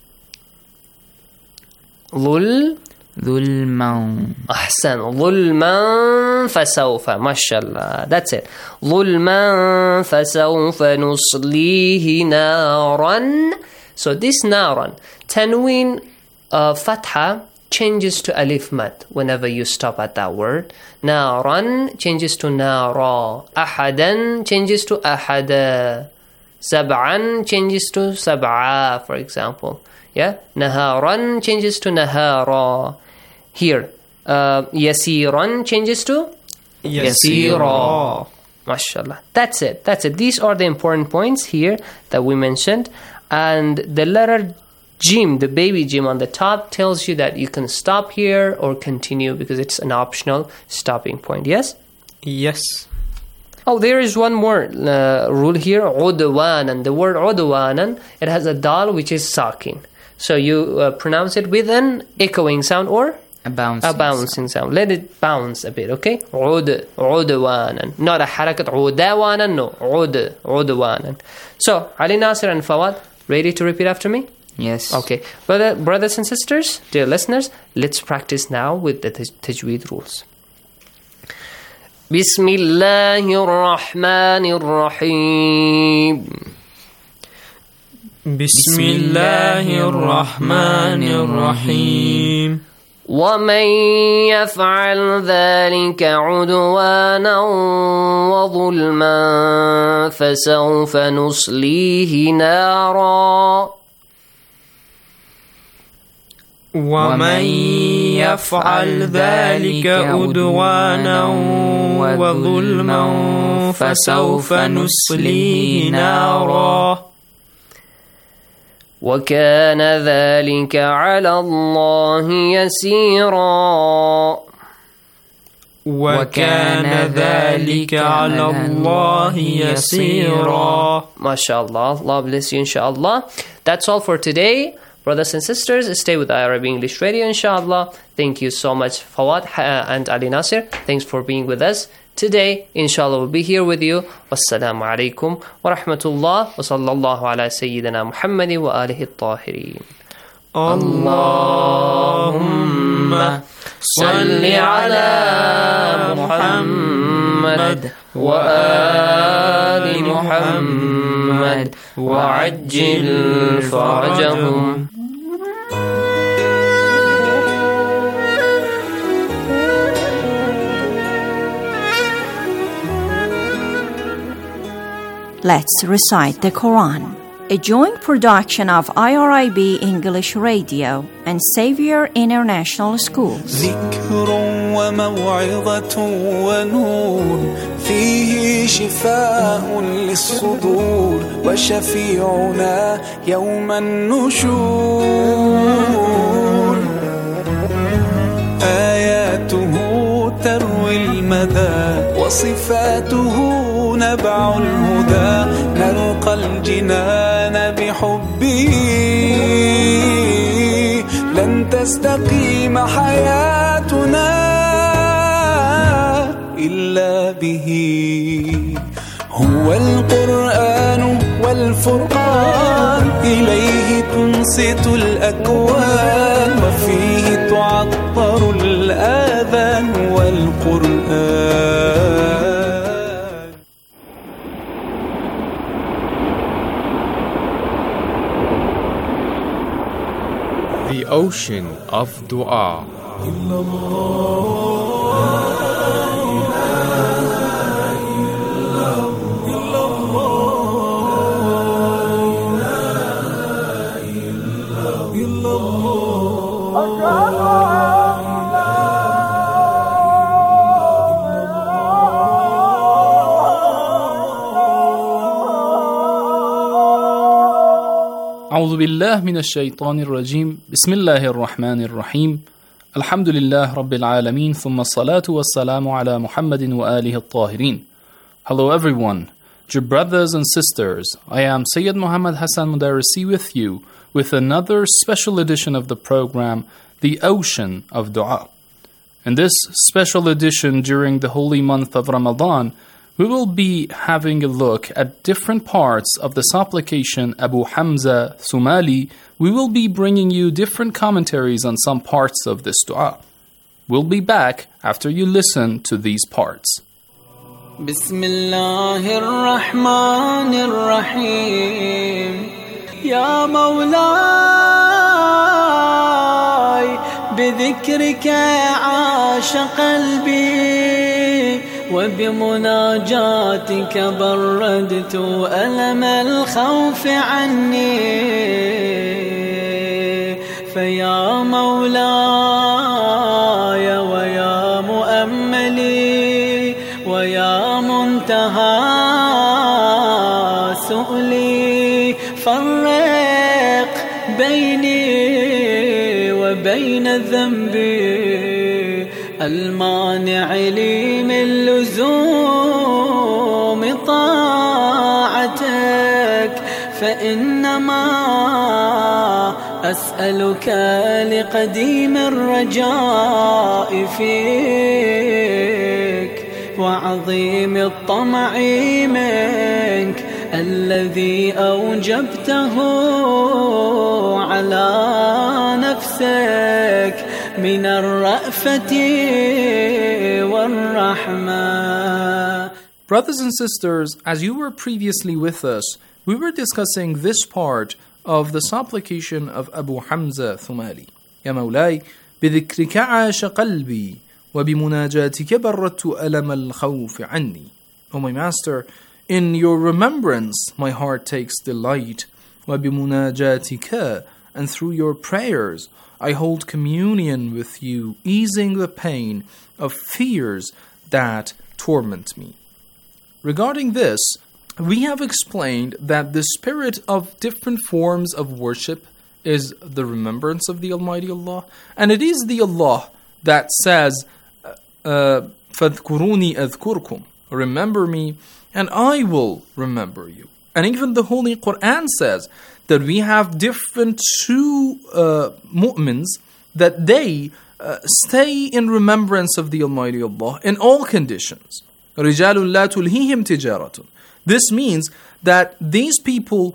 P: أحسن ظُلْمًا فَسَوْفَ MashaAllah. That's it. ظُلْمًا فَسَوْفَ نُصْلِيهِ نَارًا. So this نَارًا, Tanween Fatha changes to Alif Mad whenever you stop at that word. Naran changes to Nara. Ahadan changes to Ahada. Sab'an changes to Sab'a, for example. Yeah? Naharan changes to Nahara. Here, Yasiran changes to Yasira. MashaAllah. That's it. These are the important points here that we mentioned. And the letter Jim, the baby Jim on the top, tells you that you can stop here or continue because it's an optional stopping point. Yes?
Q: Yes.
P: Oh, there is one more rule here. عُدْوَانًا. The word عُدْوَانًا, it has a dal which is sakin. So you pronounce it with an echoing sound or?
Q: A bouncing
P: sound. Let it bounce a bit, okay? عُدْوَانًا. Not a harakat. عُدَوَانًا. No. عُدْوَانًا. So, Ali Nasir and Fawad, ready to repeat after me?
Q: Yes.
P: Okay. Brothers and sisters, dear listeners, let's practice now with the tajweed rules. Bismillahir Rahmanir Rahim.
Q: Bismillahir Rahmanir Rahim.
P: وَمَنْ يَفْعَلْ ذَلِكَ عُدْوَانًا وَظُلْمًا فَسَوْفَ نُصْلِيهِ نَارًا.
Q: ومن يفعل ذلك عدوانا وظلما فسوف نصليه نارا
P: وكان ذلك على الله يسيرا
Q: وكان ذلك على الله يسيرا.
P: MashaAllah. Allah bless you, inshallah. That's all for today. Brothers and sisters, stay with IRIB English Radio, inshallah. Thank you so much, Fawad and Ali Nasir. Thanks for being with us today. Inshallah, we'll be here with you. Wassalamu alaikum wa rahmatullah wa sallallahu ala sayyidina Muhammad wa alihi at-tahirin.
Q: Allahumma salli ala Muhammad wa ali Muhammad wa ajil farajahum.
E: Let's recite the Quran, a joint production of IRIB English Radio and Xavier International Schools.
R: ذكر وموعظة ونور فيه شفاء للصدور وشفيعنا يوم النشور آياته تروي المدى وصفاته نبع الهدى نلقى الجنان بحبه لن تستقيم حياتنا إلا به هو القرآن والفرقان إليه تنصت الأكوان وفيه تعطر الآذان والقرآن.
O: The ocean of dua.
S: أعوذ بالله من الشيطان الرجيم بسم الله الرحمن الرحيم الحمد لله رب العالمين ثم الصلاة والسلام على محمد وآله الطاهرين. Hello everyone, dear brothers and sisters, I am Sayyid Muhammad Hassan Mudarrisi with you with another special edition of the program, The Ocean of Dua. In this special edition during the holy month of Ramadan, we will be having a look at different parts of the supplication Abu Hamza Thumali. We will be bringing you different commentaries on some parts of this dua. We'll be back after you listen to these parts.
K: Bismillahir Rahmanir Rahim. Ya Mawlai, bidhikrika aasha qalbi. وبمناجاتك بردت ألم الخوف عني فيا مولاي ويا مؤملي ويا منتهى سؤلي فرق بيني وبين ذنبي المانع لي من لزوم طاعتك فإنما أسألك لقديم الرجاء فيك وعظيم الطمع منك الذي أوجبته على نفسك من الرأفة والرحمة.
S: Brothers and sisters, as you were previously with us, we were discussing this part of the supplication of Abu Hamza Thumali. يا مولاي بذكرك عاش قلبي وبمناجاتك بردت ألم الخوف عني. O my master, in your remembrance my heart takes delight. وبمناجاتك, and through your prayers I hold communion with you, easing the pain of fears that torment me. Regarding this, we have explained that the spirit of different forms of worship is the remembrance of the Almighty Allah, and it is the Allah that says, فَاذْكُرُونِي أَذْكُرْكُمْ, remember me and I will remember you. And even the Holy Quran says that we have different true mu'mins that they stay in remembrance of the Almighty Allah in all conditions. رِجَالٌ لَا تُلْهِهِمْ تِجَارَةٌ. This means that these people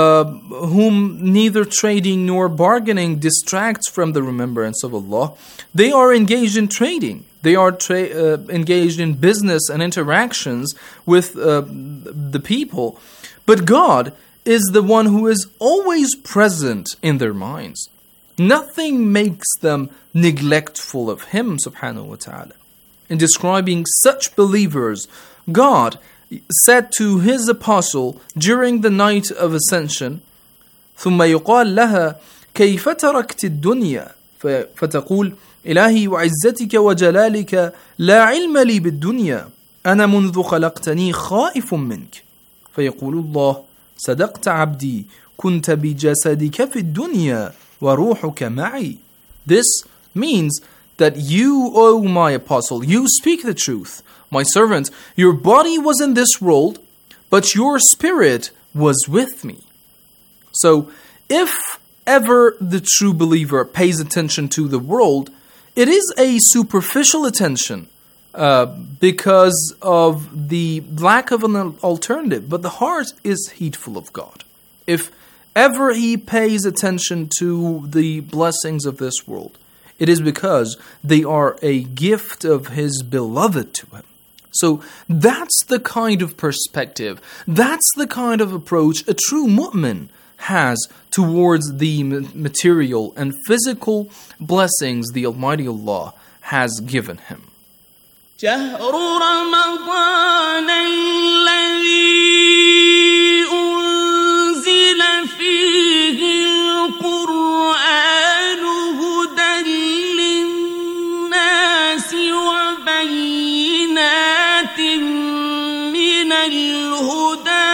S: whom neither trading nor bargaining distracts from the remembrance of Allah, they are engaged in trading. They are engaged in business and interactions with the people. But God is the one who is always present in their minds. Nothing makes them neglectful of Him, subhanahu wa ta'ala. In describing such believers, God said to His apostle during the night of ascension, ثم يقال لها كيف تركت الدنيا فتقول إلهي وعزتك وجلالك لا علم لي بالدنيا أنا منذ خلقتني خائف منك فيقول الله صدقت عبدي كنت بجسدك في الدنيا وروحك معي. This means that you, O my apostle, you speak the truth. My servant, your body was in this world, but your spirit was with me. So, if ever the true believer pays attention to the world, it is a superficial attention because of the lack of an alternative, but the heart is heedful of God. If ever he pays attention to the blessings of this world, it is because they are a gift of His beloved to him. So that's the kind of perspective, that's the kind of approach a true mu'min has towards the material and physical blessings the Almighty Allah has given him.
K: شهر رمضان الذي أنزل فيه القرآن هدى للناس وبينات من الهدى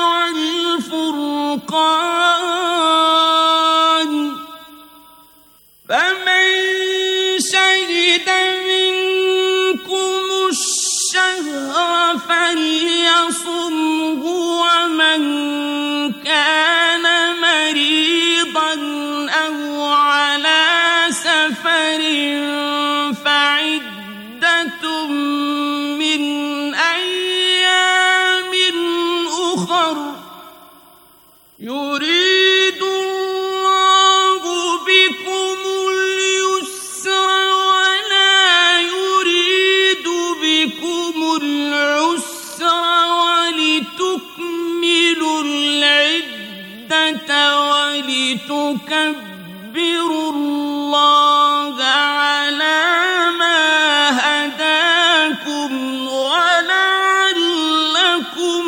K: والفرقان فمن شهد منكم الشهر فليصمه ومن كان مريضا أو على سفر فعدة من أيام أخر يريد الله بكم اليسر ولا يريد بكم العسر ولتكملوا العدة ولتكبروا الله على ما هداكم ولعلكم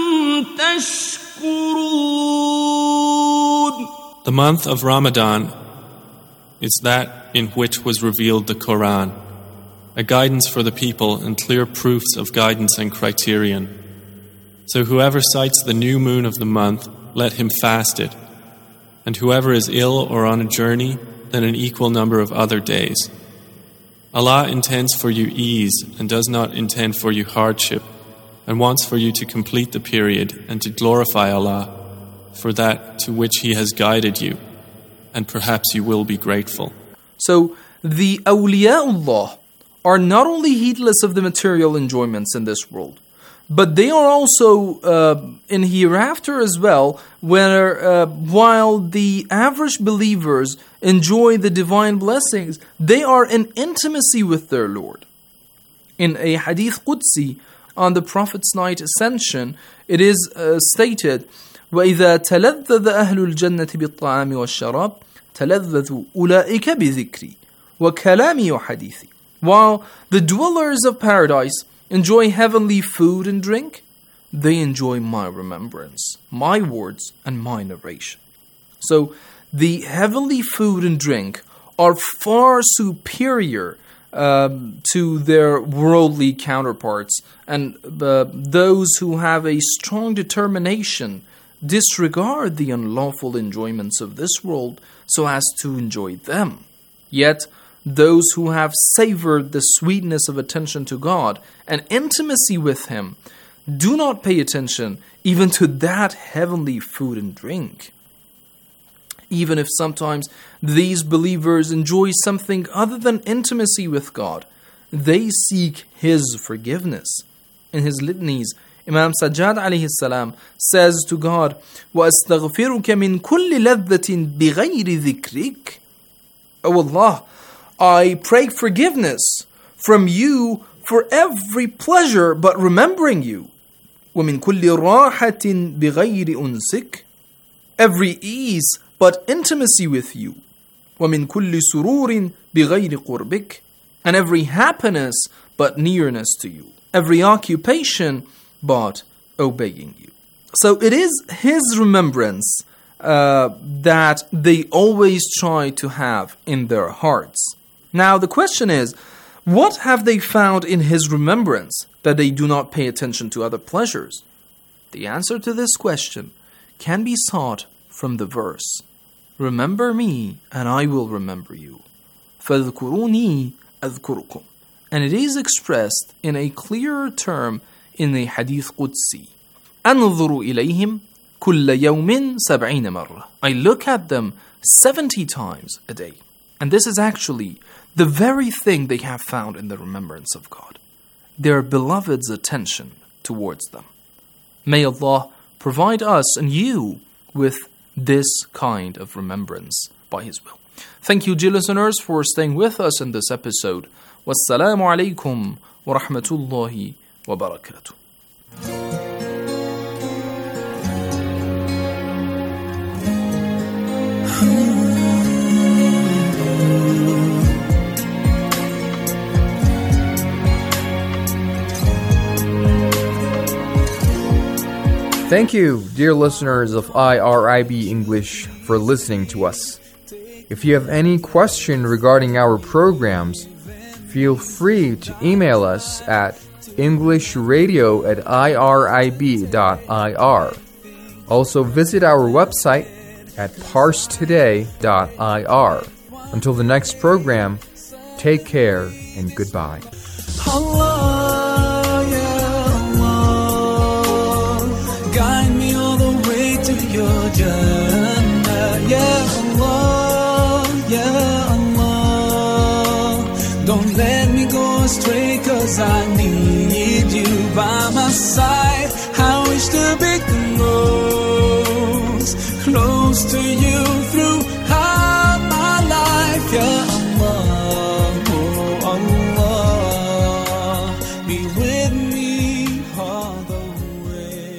K: تشكرون.
T: The month of Ramadan is that in which was revealed the Quran, a guidance for the people and clear proofs of guidance and criterion. So whoever sights the new moon of the month, let him fast it. And whoever is ill or on a journey, then an equal number of other days. Allah intends for you ease and does not intend for you hardship, and wants for you to complete the period and to glorify Allah for that to which He has guided you, and perhaps you will be grateful.
S: So the awliyaullah are not only heedless of the material enjoyments in this world, but they are also in hereafter as well, where while the average believers enjoy the divine blessings, they are in intimacy with their Lord. In a hadith Qudsi on the Prophet's night ascension, it is stated, وَإِذَا تَلَذَّذَ أَهْلُ الْجَنَّةِ بِالطَّعَامِ وَالشَّرَابِ تَلَذَّذُ أُولَٰئِكَ بِذِكْرِي وَكَلَامِي وَحَدِيثِي. While the dwellers of paradise enjoy heavenly food and drink, they enjoy my remembrance, my words, and my narration. So
U: the heavenly food and drink are far superior to their worldly counterparts, and those who have a strong determination disregard the unlawful enjoyments of this world so as to enjoy them. Yet, those who have savored the sweetness of attention to God and intimacy with Him do not pay attention even to that heavenly food and drink. Even if sometimes these believers enjoy something other than intimacy with God, they seek His forgiveness. In his litanies, Imam Sajjad alayhi salam says to God, وَأَسْتَغْفِرُكَ مِنْ كُلِّ لَذَّةٍ بِغَيْرِ ذِكْرِكَ. O Allah, I pray forgiveness from you for every pleasure but remembering you. وَمِنْ كُلِّ رَاحَةٍ بِغَيْرِ أُنْسِكَ. Every ease but intimacy with you. وَمِنْ كُلِّ سُرُورٍ بِغَيْرِ قُرْبِكَ. And every happiness but nearness to you. Every occupation but obeying you. So it is His remembrance that they always try to have in their hearts. Now the question is, what have they found in His remembrance that they do not pay attention to other pleasures? The answer to this question can be sought from the verse, remember me and I will remember you. فَاذْكُرُونِي أَذْكُرُكُمْ. And it is expressed in a clearer term in the Hadith Qudsi. أَنْظُرُ إِلَيْهِمْ كُلَّ يَوْمٍ 70 مَرَّةٍ. I look at them 70 times a day. And this is actually the very thing they have found in the remembrance of God, their beloved's attention towards them. May Allah provide us and you with this kind of remembrance by His will. Thank you, dear listeners, for staying with us in this episode. Wassalamu alaikum wa rahmatullahi wa barakatuh.
V: Thank you, dear listeners of IRIB English, for listening to us. If you have any question regarding our programs, feel free to email us at englishradio@irib.ir. Also visit our website at parstoday.ir. Until the next program, take care and goodbye.
R: Allah, yeah, Allah, guide me all the way to your Jannah. Yeah, Allah, yeah, Allah, don't let me go astray, 'cause I need you by my side. I wish to be close to you throughout my life. Yeah, Allah, oh Allah, be with me all the way.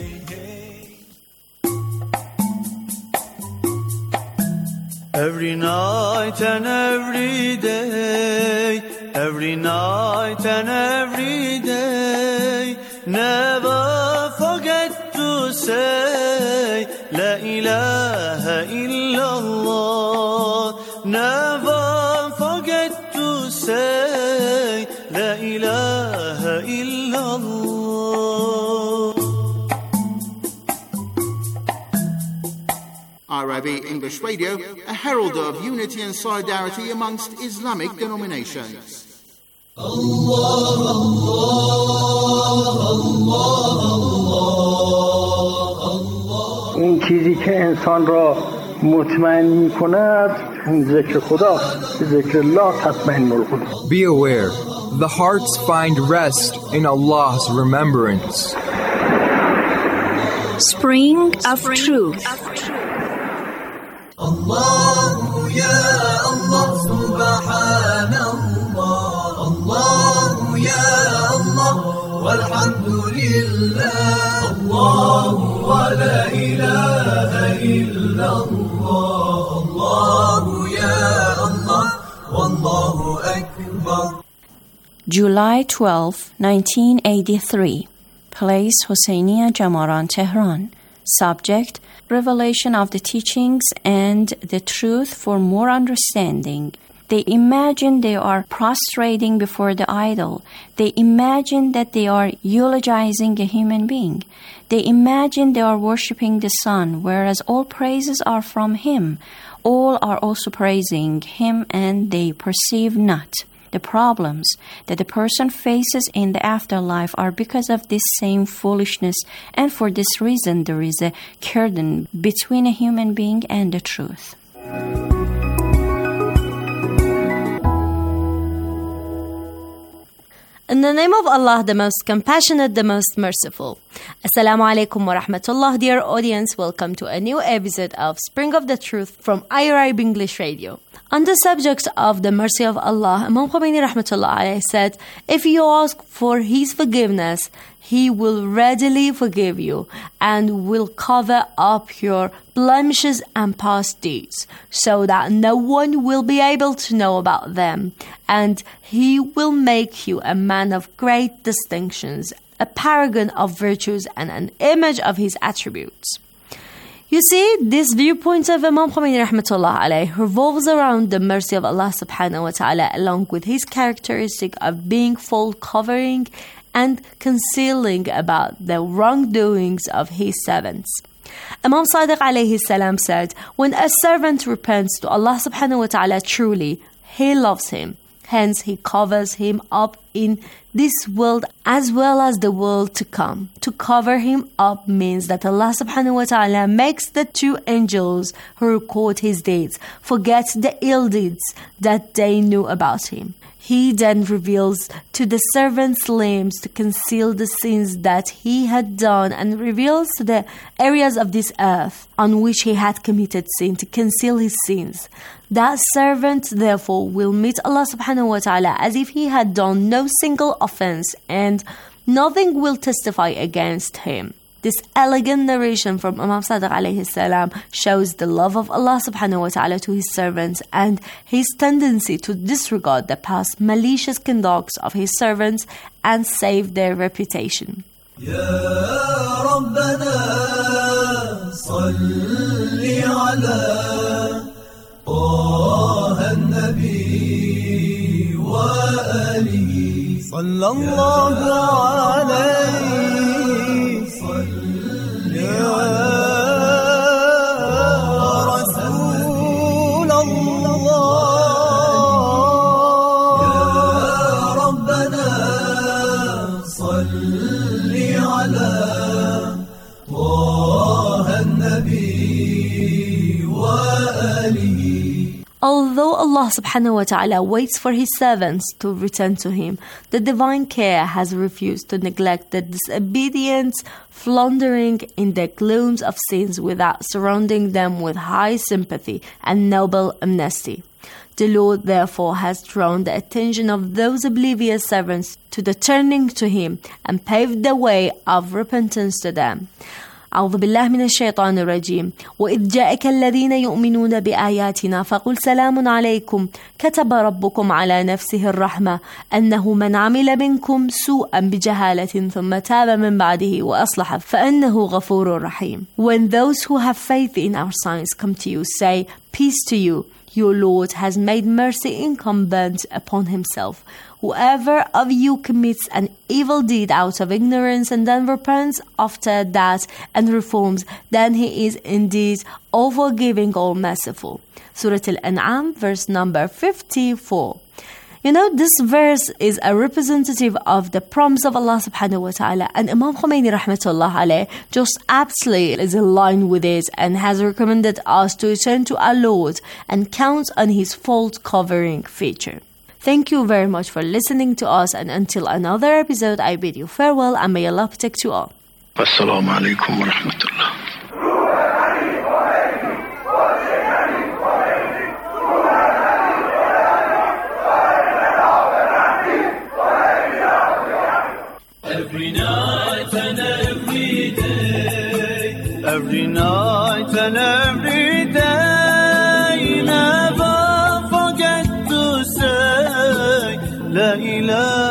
W: Every night and every day, every night and every day, never forget to say La ilaha illallah. Never forget to say La ilaha illallah.
J: IRIB English Radio, a herald of unity and solidarity amongst Islamic denominations.
H: Allah, Allah, Allah, Allah.
X: اون چیزی که انسان را مطمئن می کند ذکر خداست. ذکر الله تطمئن القلوب.
V: Be aware, the hearts find rest in Allah's remembrance.
E: Spring of Truth.
H: Allah, ya Allah, subhanallah. Allah, ya Allah, walhamdulillah. Allah, wa la ilaha illallah. Allah, ya Allah, wallahu akbar.
E: July 12, 1983. Place Hosseiniya Jamaran, Tehran. Subject: revelation of the teachings and the truth for more understanding. They imagine they are prostrating before the idol. They imagine that they are eulogizing a human being. They imagine they are worshipping the sun, whereas all praises are from him. All are also praising him, and they perceive not. The problems that the person faces in the afterlife are because of this same foolishness, and for this reason there is a curtain between a human being and the truth.
A: In the name of Allah, the most compassionate, the most merciful. Assalamu alaikum wa rahmatullah, dear audience. Welcome to a new episode of Spring of the Truth from IRIB English Radio. On the subject of the mercy of Allah, Imam Khomeini rahmatullah alayhi said, if you ask for His forgiveness, He will readily forgive you and will cover up your blemishes and past deeds so that no one will be able to know about them. And He will make you a man of great distinctions, a paragon of virtues and an image of His attributes. You see, this viewpoint of Imam Khomeini rahmatullah alayhi revolves around the mercy of Allah subhanahu wa ta'ala, along with His characteristic of being full covering and concealing about the wrongdoings of His servants. Imam Sadiq alayhi salam said, when a servant repents to Allah subhanahu wa ta'ala truly, He loves him. Hence, He covers him up in this world as well as the world to come. To cover him up means that Allah subhanahu wa ta'ala makes the two angels who record his deeds forget the ill deeds that they knew about him. He then reveals to the servant's limbs to conceal the sins that he had done, and reveals to the areas of this earth on which he had committed sin to conceal his sins. That servant therefore will meet Allah subhanahu wa ta'ala as if he had done no single offense, and nothing will testify against him. This elegant narration from Imam Sadiq alayhi salam shows the love of Allah subhanahu wa ta'ala to His servants and His tendency to disregard the past malicious conducts of His servants and save their reputation.
W: Ya Rabbana salli ala Taha an-Nabi wa alihi sallallahu alayhi
A: Although Allah subhanahu wa ta'ala waits for His servants to return to Him, the divine care has refused to neglect the disobedient, floundering in the glooms of sins without surrounding them with high sympathy and noble amnesty. The Lord therefore has drawn the attention of those oblivious servants to the turning to Him and paved the way of repentance to them. أعوذ بالله من الشيطان الرجيم وإذ جاءك الذين يؤمنون بآياتنا فقل سلام عليكم كتب ربكم على نفسه الرحمة أنه من عمل منكم سوءا بجهالة ثم تاب من بعده وأصلح فأنه غفور رحيم. When those who have faith in our signs come to you, say, peace to you. Your Lord has made mercy incumbent upon Himself. Whoever of you commits an evil deed out of ignorance and then repents after that and reforms, then He is indeed all forgiving, all merciful. Surah Al-An'am, verse number 54. You know, this verse is a representative of the promise of Allah subhanahu wa ta'ala, and Imam Khomeini rahmatullah alayh just absolutely is in line with it and has recommended us to return to our Lord and count on His fault covering feature. Thank you very much for listening to us, and until another episode, I bid you farewell and may Allah protect you all.
C: Assalamu alaikum wa rahmatullah.
W: Every night and every day, every night and every day, never forget to say La ilaha